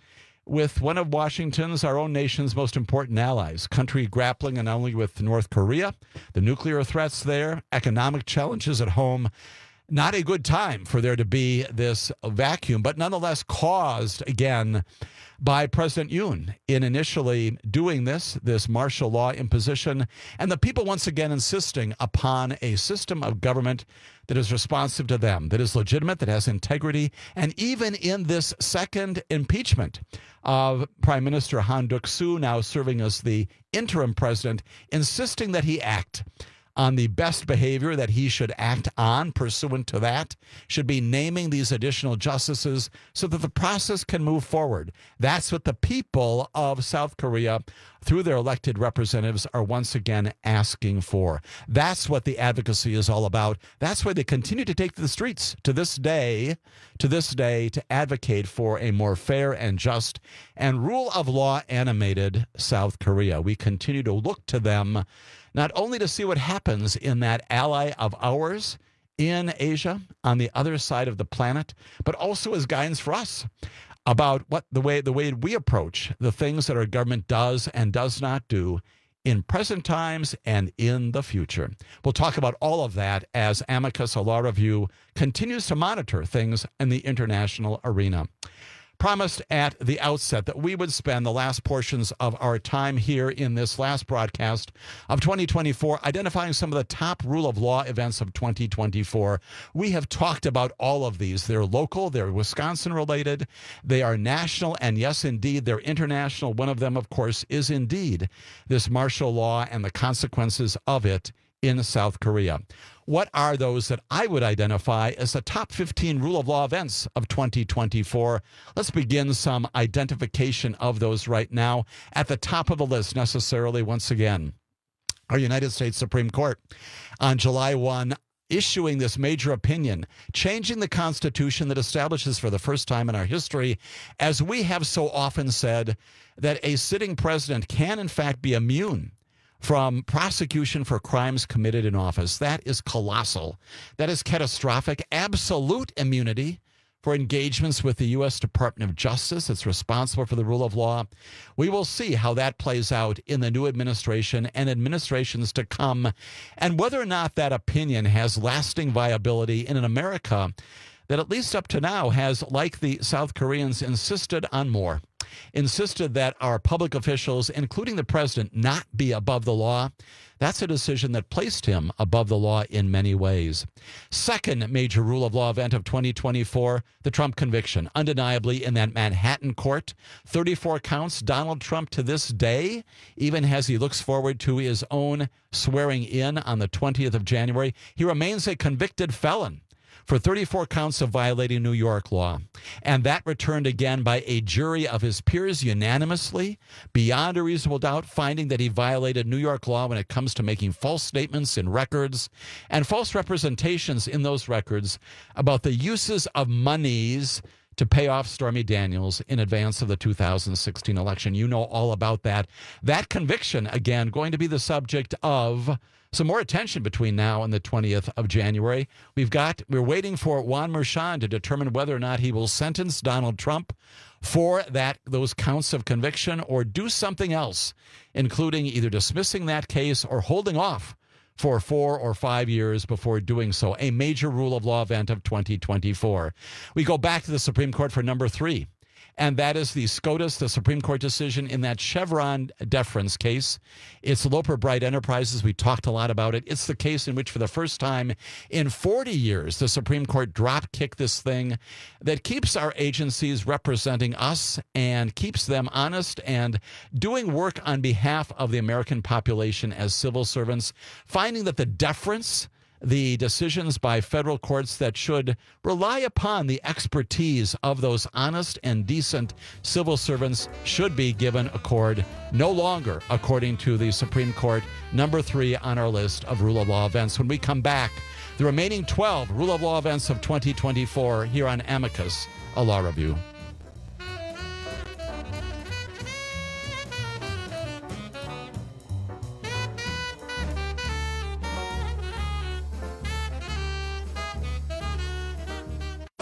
with one of Washington's, our own nation's most important allies, country grappling not only with North Korea, the nuclear threats there, economic challenges at home. Not a good time for there to be this vacuum, but nonetheless caused, again, by President Yoon in initially doing this, this martial law imposition, and the people once again insisting upon a system of government that is responsive to them, that is legitimate, that has integrity, and even in this second impeachment of Prime Minister Han Duck-soo, now serving as the interim president, insisting that he act on the best behavior that he should act on pursuant to that, should be naming these additional justices so that the process can move forward. That's what the people of South Korea, through their elected representatives, are once again asking for. That's what the advocacy is all about. That's why they continue to take to the streets to this day, to this day, to advocate for a more fair and just and rule of law animated South Korea. We continue to look to them not only to see what happens in that ally of ours in Asia, on the other side of the planet, but also as guidance for us about what the way the way we approach the things that our government does and does not do in present times and in the future. We'll talk about all of that as Amicus, a law review, continues to monitor things in the international arena. Promised at the outset that we would spend the last portions of our time here in this last broadcast of twenty twenty-four identifying some of the top rule of law events of twenty twenty-four. We have talked about all of these. They're local, they're Wisconsin related, they are national, and yes, indeed, they're international. One of them, of course, is indeed this martial law and the consequences of it in South Korea. What are those that I would identify as the top fifteen rule of law events of twenty twenty-four? Let's begin some identification of those right now. At the top of the list, necessarily, once again, our United States Supreme Court on July first, issuing this major opinion, changing the Constitution that establishes for the first time in our history, as we have so often said, that a sitting president can in fact be immune from prosecution for crimes committed in office. That is colossal. That is catastrophic. Absolute immunity for engagements with the U S Department of Justice. It's responsible for the rule of law. We will see how that plays out in the new administration and administrations to come, and whether or not that opinion has lasting viability in an America that, at least up to now, has, like the South Koreans, insisted on more. Insisted that our public officials, including the president, not be above the law. That's a decision that placed him above the law in many ways. Second major rule of law event of twenty twenty-four, the Trump conviction. Undeniably, in that Manhattan court, thirty-four counts. Donald Trump, to this day, even as he looks forward to his own swearing in on the twentieth of January, he remains a convicted felon for thirty-four counts of violating New York law. And that returned again by a jury of his peers unanimously, beyond a reasonable doubt, finding that he violated New York law when it comes to making false statements in records and false representations in those records about the uses of monies to pay off Stormy Daniels in advance of the two thousand sixteen election. You know all about that. That conviction, again, going to be the subject of some more attention between now and the twentieth of January. We've got, we're waiting for Juan Merchan to determine whether or not he will sentence Donald Trump for that, those counts of conviction, or do something else, including either dismissing that case or holding off for four or five years before doing so. A major rule of law event of twenty twenty-four. We go back to the Supreme Court for number three, and that is the SCOTUS, the Supreme Court decision in that Chevron deference case. It's Loper Bright Enterprises. We talked a lot about it. It's the case in which, for the first time in forty years, the Supreme Court drop-kicked this thing that keeps our agencies representing us and keeps them honest and doing work on behalf of the American population as civil servants, finding that the deference, the decisions by federal courts that should rely upon the expertise of those honest and decent civil servants should be given accord, no longer, according to the Supreme Court, number three on our list of rule of law events. When we come back, the remaining twelve rule of law events of twenty twenty-four here on Amicus, a law review.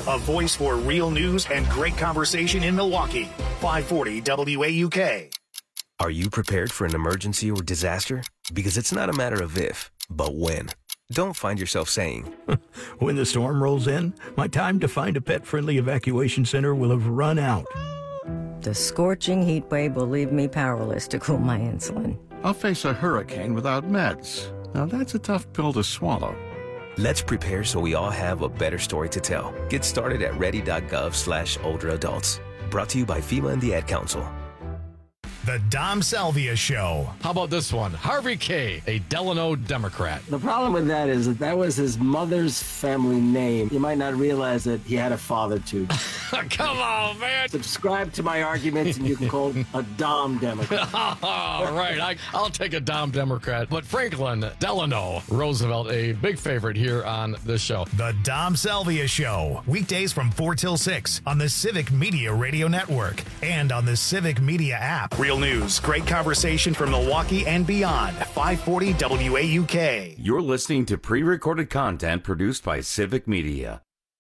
a voice for real news and great conversation in Milwaukee. five forty W A U K. Are you prepared for an emergency or disaster? Because it's not a matter of if, but when. Don't find yourself saying, when the storm rolls in, my time to find a pet-friendly evacuation center will have run out. The scorching heat wave will leave me powerless to cool my insulin. I'll face a hurricane without meds. Now that's a tough pill to swallow. Let's prepare so we all have a better story to tell. Get started at ready.gov slash older adults. Brought to you by FEMA and the Ad Council. The Dom Salvia Show. How about this one? Harvey K., a Delano Democrat. The problem with that is that that was his mother's family name. You might not realize that he had a father, too. Come on, man. Subscribe to my arguments and you can call a Dom Democrat. All right, I, I'll take a Dom Democrat. But Franklin Delano Roosevelt, a big favorite here on this show. The Dom Salvia Show. Weekdays from four till six on the Civic Media Radio Network and on the Civic Media app. Real news, great conversation from Milwaukee and beyond. five forty W A U K. You're listening to pre-recorded content produced by Civic Media.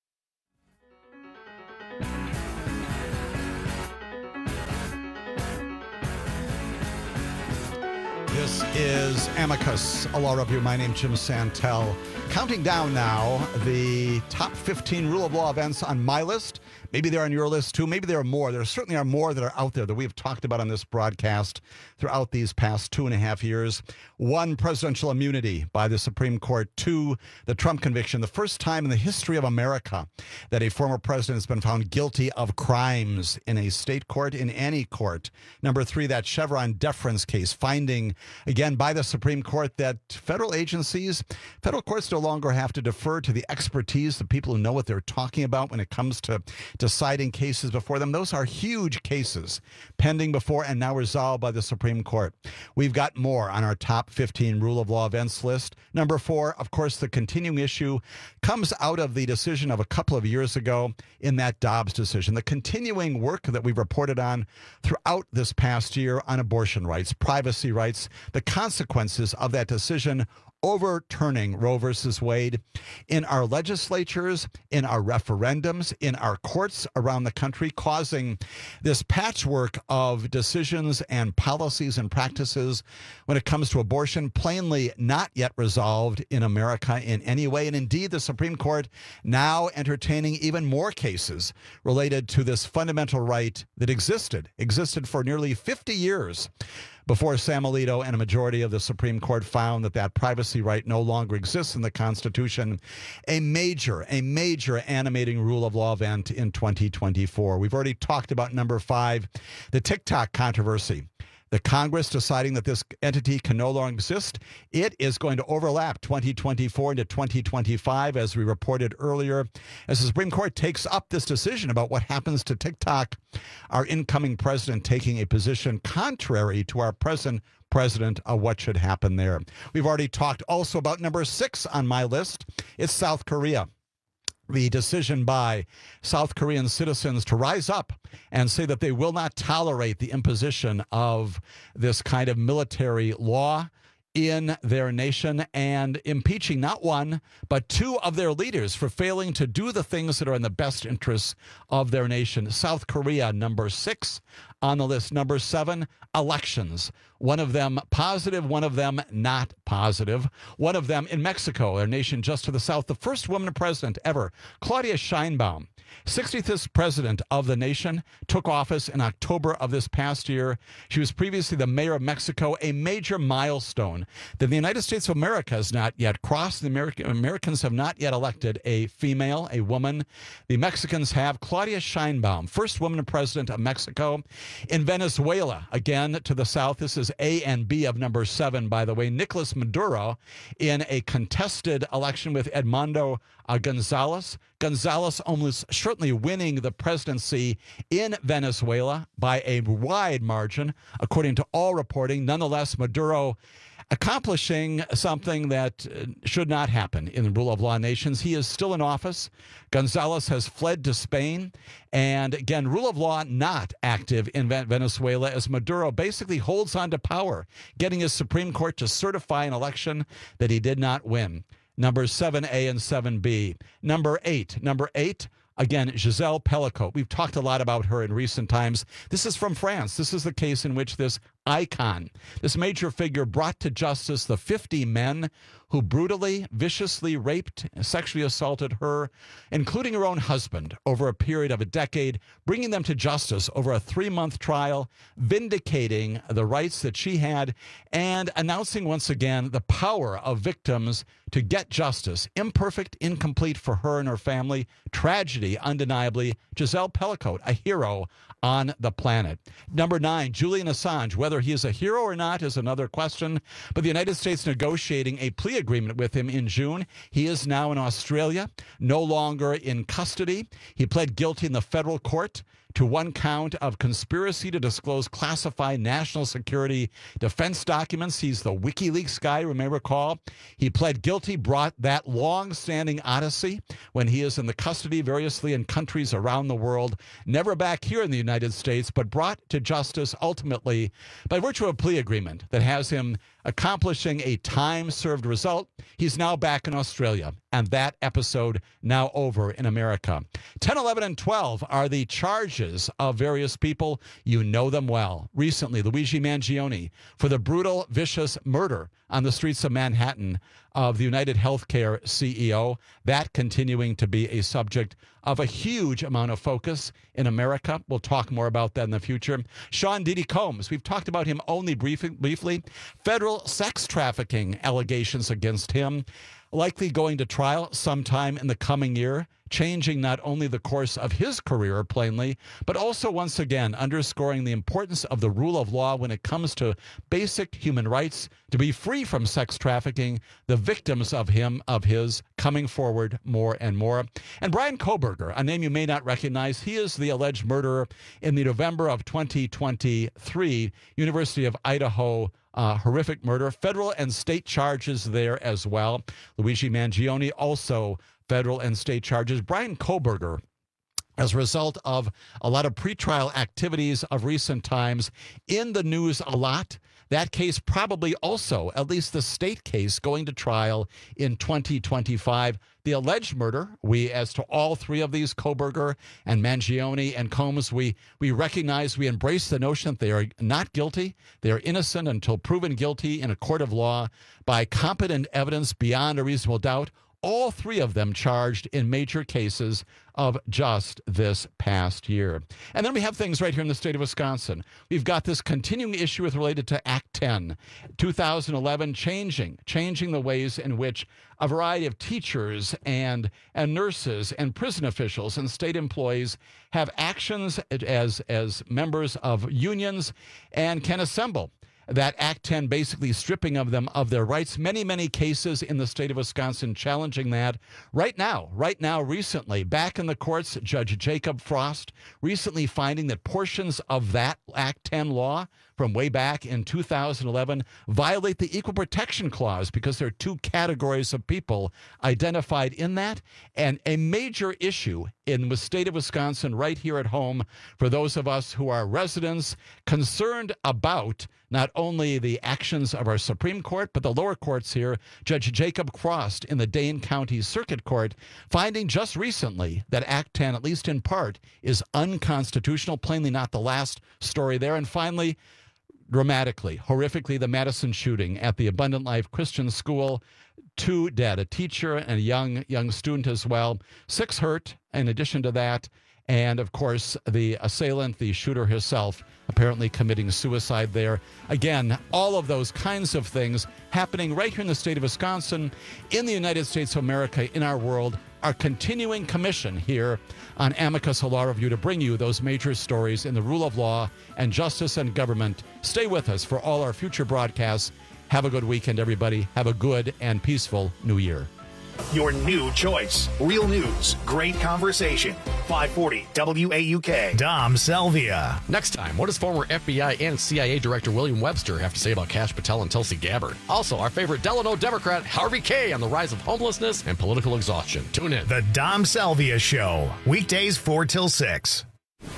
This is Amicus, a law review. My name's Jim Santel. Counting down now the top fifteen rule of law events on my list. Maybe they're on your list too. Maybe there are more. There certainly are more that are out there that we've talked about on this broadcast throughout these past two and a half years. One, presidential immunity by the Supreme Court. Two, the Trump conviction. The first time in the history of America that a former president has been found guilty of crimes in a state court, in any court. Number three, that Chevron deference case, finding, again, by the Supreme Court that federal agencies, federal courts no longer have to defer to the expertise, the people who know what they're talking about when it comes to deciding cases before them. Those are huge cases pending before and now resolved by the Supreme Court. We've got more on our top fifteen rule of law events list. Number four, of course, the continuing issue comes out of the decision of a couple of years ago in that Dobbs decision. The continuing work that we've reported on throughout this past year on abortion rights, privacy rights, the consequences of that decision overturning Roe versus Wade in our legislatures, in our referendums, in our courts around the country, causing this patchwork of decisions and policies and practices when it comes to abortion, plainly not yet resolved in America in any way. And indeed, the Supreme Court now entertaining even more cases related to this fundamental right that existed, existed for nearly fifty years. Before Sam Alito and a majority of the Supreme Court found that that privacy right no longer exists in the Constitution, a major, a major animating rule of law event in twenty twenty-four. We've already talked about number five, the TikTok controversy. The Congress deciding that this entity can no longer exist. It is going to overlap twenty twenty-four into twenty twenty-five, as we reported earlier. As the Supreme Court takes up this decision about what happens to TikTok, our incoming president taking a position contrary to our present president of what should happen there. We've already talked also about number six on my list. It's South Korea. The decision by South Korean citizens to rise up and say that they will not tolerate the imposition of this kind of military law in their nation, and impeaching not one, but two of their leaders for failing to do the things that are in the best interests of their nation. South Korea, number six on the list. Number seven, elections. One of them positive, one of them not positive. One of them in Mexico, our nation just to the south, the first woman president ever, Claudia Sheinbaum, sixty-fifth president of the nation, took office in October of this past year. She was previously the mayor of Mexico, a major milestone that the United States of America has not yet crossed. The American, Americans have not yet elected a female, a woman. The Mexicans have. Claudia Sheinbaum, first woman president of Mexico. In Venezuela, again to the south, this is A and B of number seven, by the way, Nicolas Maduro in a contested election with Edmundo uh, Gonzalez. Gonzalez almost certainly winning the presidency in Venezuela by a wide margin, according to all reporting. Nonetheless, Maduro accomplishing something that should not happen in the rule of law nations. He is still in office. Gonzalez has fled to Spain. And again, rule of law not active in Venezuela as Maduro basically holds on to power, getting his Supreme Court to certify an election that he did not win. Number seven A and seven B. Number eight. Number eight, Again, Giselle Pellicotte. We've talked a lot about her in recent times. This is from France. This is the case in which this icon, this major figure, brought to justice the fifty men who brutally, viciously raped, sexually assaulted her, including her own husband, over a period of a decade, bringing them to justice over a three-month trial, vindicating the rights that she had, and announcing once again the power of victims to get justice. Imperfect, incomplete for her and her family. Tragedy, undeniably. Giselle Pellicotte, a hero on the planet. Number nine, Julian Assange. Whether he is a hero or not is another question, but the United States negotiating a plea agreement with him in June. He is now in Australia, no longer in custody. He pled guilty in the federal court to one count of conspiracy to disclose classified national security defense documents. He's the WikiLeaks guy, you may recall. He pled guilty, brought that long-standing odyssey when he is in the custody variously in countries around the world, never back here in the United States, but brought to justice ultimately by virtue of a plea agreement that has him accomplishing a time-served result. He's now back in Australia, and that episode now over in America. ten, eleven, and twelve are the charges of various people. You know them well. Recently, Luigi Mangione for the brutal, vicious murder on the streets of Manhattan of the United Healthcare C E O. That continuing to be a subject of a huge amount of focus in America. We'll talk more about that in the future. Sean Diddy Combs, we've talked about him only brief, briefly. Federal sex trafficking allegations against him, likely going to trial sometime in the coming year, changing not only the course of his career, plainly, but also once again underscoring the importance of the rule of law when it comes to basic human rights, to be free from sex trafficking, the victims of him, of his, coming forward more and more. And Bryan Kohberger, a name you may not recognize, he is the alleged murderer in the November of twenty twenty-three University of Idaho Uh, horrific murder. Federal and state charges there as well. Luigi Mangione also federal and state charges. Bryan Kohberger, as a result of a lot of pretrial activities of recent times, in the news a lot. That case probably also, at least the state case, going to trial in twenty twenty-five. The alleged murder, we, as to all three of these, Kohberger and Mangione and Combs, we, we recognize, we embrace the notion that they are not guilty. They are innocent until proven guilty in a court of law by competent evidence beyond a reasonable doubt. All three of them charged in major cases of just this past year. And then we have things right here in the state of Wisconsin. We've got this continuing issue with related to Act ten, two thousand eleven, changing, changing the ways in which a variety of teachers and, and nurses and prison officials and state employees have actions as, as members of unions and can assemble. That Act ten basically stripping of them of their rights. Many, many cases in the state of Wisconsin challenging that. Right now, right now, recently, back in the courts, Judge Jacob Frost recently finding that portions of that Act ten law from way back in two thousand eleven violate the Equal Protection Clause because there are two categories of people identified in that. And a major issue in the state of Wisconsin right here at home for those of us who are residents concerned about not only the actions of our Supreme Court, but the lower courts here. Judge Jacob Frost in the Dane County Circuit Court finding just recently that Act ten, at least in part, is unconstitutional. Plainly not the last story there. And finally, dramatically, horrifically, the Madison shooting at the Abundant Life Christian School. Two dead, a teacher and a young young student as well. Six hurt in addition to that. And, of course, the assailant, the shooter herself, apparently committing suicide there. Again, all of those kinds of things happening right here in the state of Wisconsin, in the United States of America, in our world. Our continuing commission here on Amicus Law Review to bring you those major stories in the rule of law and justice and government. Stay with us for all our future broadcasts. Have a good weekend, everybody. Have a good and peaceful new year. Your new choice. Real news. Great conversation. five forty W A U K. Dom Selvia. Next time, what does former F B I and C I A Director William Webster have to say about Kash Patel and Tulsi Gabbard? Also, our favorite Delano Democrat, Harvey Kaye, on the rise of homelessness and political exhaustion. Tune in. The Dom Selvia Show. Weekdays four till six.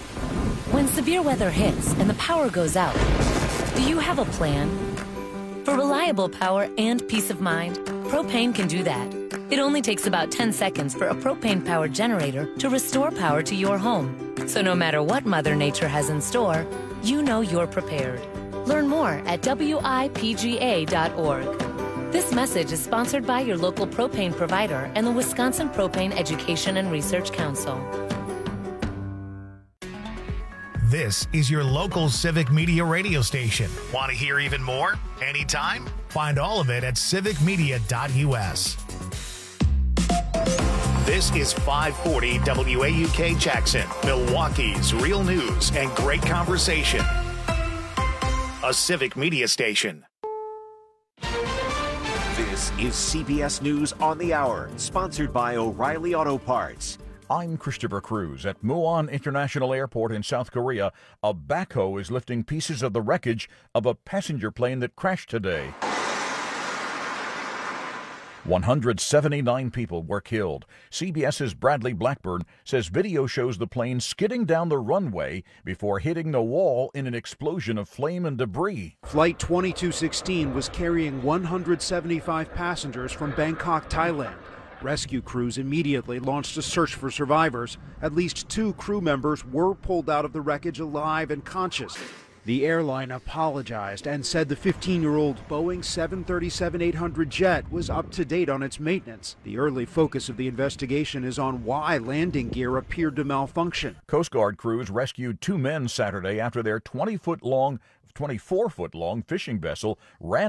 When severe weather hits and the power goes out, do you have a plan? For reliable power and peace of mind, Propane can do that. It only takes about ten seconds for a propane-powered generator to restore power to your home. So no matter what Mother Nature has in store, you know you're prepared. Learn more at W I P G A dot org. This message is sponsored by your local propane provider and the Wisconsin Propane Education and Research Council. This is your local Civic Media radio station. Want to hear even more? Anytime? Find all of it at civic media dot U S. This is five forty W A U K Jackson, Milwaukee's real news and great conversation. A Civic Media station. This is C B S News on the Hour, sponsored by O'Reilly Auto Parts. I'm Christopher Cruz. At Muon International Airport in South Korea, a backhoe is lifting pieces of the wreckage of a passenger plane that crashed today. one hundred seventy-nine people were killed. CBS's Bradley Blackburn says video shows the plane skidding down the runway before hitting the wall in an explosion of flame and debris. Flight twenty-two sixteen was carrying one hundred seventy-five passengers from Bangkok, Thailand. Rescue crews immediately launched a search for survivors. At least two crew members were pulled out of the wreckage alive and conscious. The airline apologized and said the fifteen-year-old Boeing seven thirty-seven eight hundred jet was up to date on its maintenance. The early focus of the investigation is on why landing gear appeared to malfunction. Coast Guard crews rescued two men Saturday after their twenty-foot long, twenty-four foot long fishing vessel ran